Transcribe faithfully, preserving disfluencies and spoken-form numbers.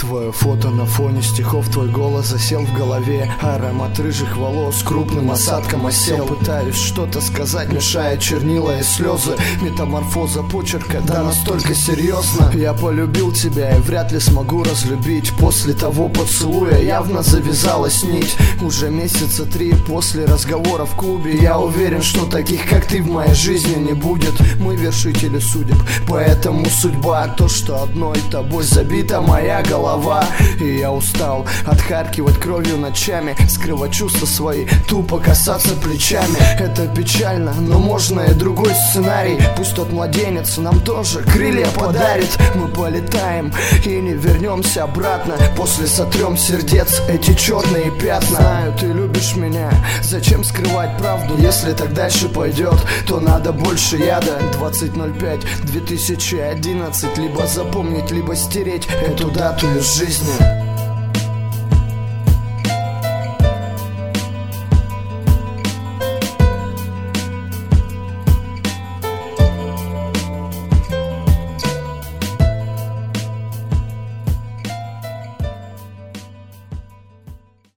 Твое фото на фоне стихов, твой голос засел в голове. Аромат рыжих волос крупным осадком осел. Пытаюсь что-то сказать, мешая чернила и слезы. Метаморфоза почерка, да настолько серьезно. Я полюбил тебя и вряд ли смогу разлюбить. После того поцелуя явно завязалась нить. Уже месяца три после разговора в клубе. Я уверен, что таких как ты в моей жизни не будет. Мы вершители судеб, поэтому судьба то, что одной тобой забита моя голова. И я устал отхаркивать кровью ночами, скрывать чувства свои, тупо касаться плечами. Это печально, но можно и другой сценарий. Пусть тот младенец нам тоже крылья подарит. Мы полетаем и не вернемся обратно. После сотрем сердец эти черные пятна. Знаю, ты любишь меня, зачем скрывать правду? Если так дальше пойдет, то надо больше яда. Двадцать ноль пять две тысячи одиннадцать. Либо запомнить, либо стереть эту дату из жизни.